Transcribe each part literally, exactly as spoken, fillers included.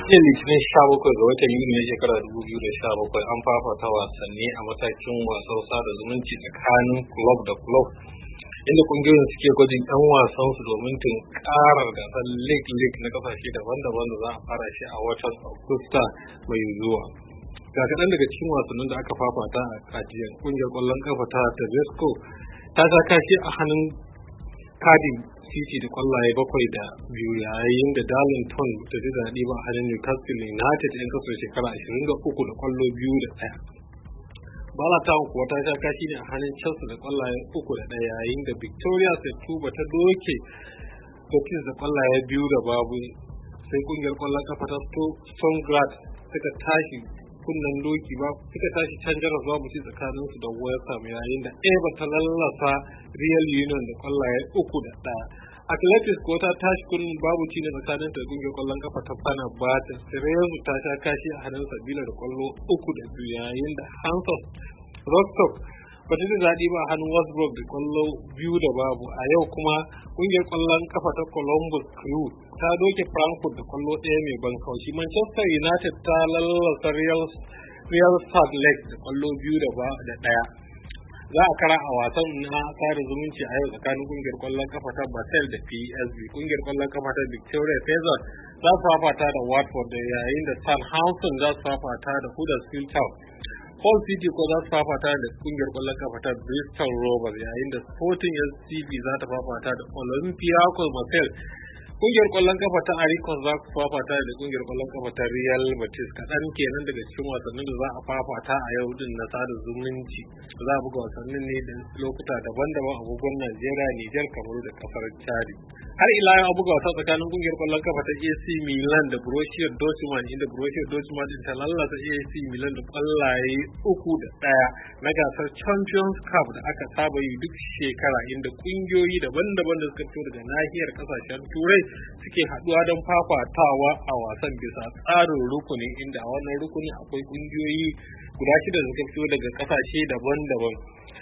jiya litinin sha bakwai ga watan yuni na shekara dubu biyu da sha bakwai an fafata wasanni a matakin wasan sada zumunci tsakanin club da club inda kungiyoyin suke gwajin yan wasan su domin tunkarar gasar league league na kasashe daban-daban da za a fara shi a watan Agusta mai zuwa. Ga kaɗan daga cikin wasannin da aka fafata a kajiyar kungiyar ƙwallon kafa ta Tedesco ta sha kashi a hannun Cardiff City da kwallaye bakwai da biyu, yayin da Darlington ta ji daɗi ba a hannun Newcastle United yan kaso shekara ashirin da uku da kwallo biyu da ɗaya. Balatown kuwa ta sha kashi ne a hannun Chelsea da kwallaye uku da ɗaya, yayin da Victoria Setúbal ta doke Betis da kwallaye biyu da babu. Sai kungiyar kwallon kafa ta Stonegard suka tashi kunnen doki ba suka tashi can jaras babu ci tsakanin su da West Ham, yayin da Eva ta lallasa Real Union da kwallaye uku da ɗaya. Athletics ko ta tashi kunnen babu ci ne tsakanin ta kungiyar kwallon kafa ta Fenerbahce. Cerezo ta sha kashi a hannun Sevilla da kwallo uku da biyu, yayin da Hansa Rostock ba ta ji daɗi ba a hannun Wolfsburg da kwallo biyu da babu. A yau kuma kungiyar kwallon kafa ta Columbus Crew ta doke Frankfurt da kwallo ɗaya mai ban kaushi. Manchester United ta lallasa Real Real Salt Lake da kwallo biyu da ba da ɗaya. Za a kara a wasan na sada zumunci a yau tsakanin kungiyar kwallon kafa ta Basel da P S V. Kungiyar kwallon kafa ta Victoria Peasant za su fafata da Watford, da yayin da Southampton za su fafata da Huddersfield Town. Hull City ko za su fafata da kungiyar kwallon kafa ta Bristol Rovers, yayin da Sporting S C B za ta fafata da Olympiacos Marseille. Kungiyar kwallon kafa ta Aricon za su fafata da kungiyar kwallon kafa ta Real Betis. Kaɗan kenan daga cikin wasannin da za a fafata a yau din na sada zumunci. Za a buga wasannin ne da lokuta daban-daban a agogon Najeriya, Nijar, Kamaru da kasar Chad. Har ila yau a buga wasa tsakanin kungiyar kwallon kafa ta A C Milan da Borussia Dortmund, inda Borussia Dortmund din ta lallasa A C Milan da kwallaye uku da ɗaya na gasar Champions Cup da aka saba yi duk shekara, inda kungiyoyi daban-daban da suka fito daga nahiyar kasashen Turai suke haduwa don fafatawa a wasan bisa tsarin rukuni, inda a wannan rukuni akwai kungiyoyi guda shida da suka fito daga kasashe daban-daban.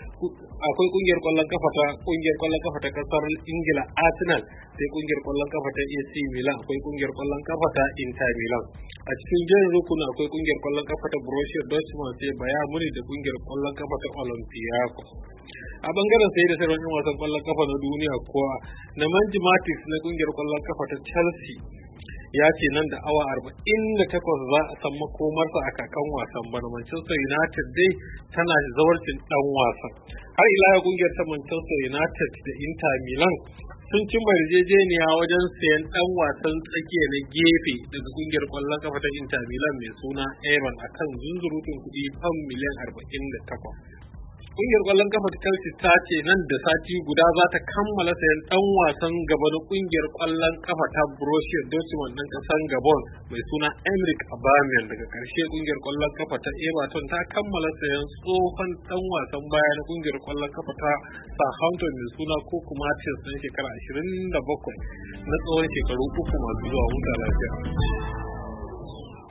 Akwai kungiyar kwallon kafa ta kungiyar kwallon kafa ta kasar Ingila Arsenal, sai kungiyar kwallon kafa ta A C Milan, akwai kungiyar kwallon kafa ta Inter Milan. A cikin jerin rukuni akwai kungiyar kwallon kafa ta Borussia Dortmund, sai Bayern Munich da kungiyar kwallon kafa ta Olympiacos. A bangaren sai da sauran wasan kwallon kafa na duniya kuwa, Nemanja Matic na kungiyar kwallon kafa ta Chelsea ya ce nan da awa arba'in da takwas za a san makomarsa a kakan wasan bana. Manchester United dai tana zawarcin dan wasan. Har ila yau kungiyar ta Manchester United da Inter Milan sun cimma yarjejeniya wajen sayan dan wasan tsakiya na gefe daga kungiyar kwallon kafa ta Inter Milan mai suna Evan akan zunzurutun kuɗi fam miliyan arba'in da takwas. Kungiyar kwallon kafa ta Chelsea ta ce nan da sati guda za ta kammala sayan dan wasan gaba na kungiyar kwallon kafa ta Borussia Dortmund ɗin ƙasar Gabon mai suna Emerick Aubameyang. Daga ƙarshe kungiyar kwallon kafa ta Everton ta kammala sayan tsohon dan wasan baya na kungiyar kwallon kafa ta Southampton mai suna Koko Martins ɗan shekara ashirin da bakwai na tsawon shekaru uku masu zuwa. Huta lafiya.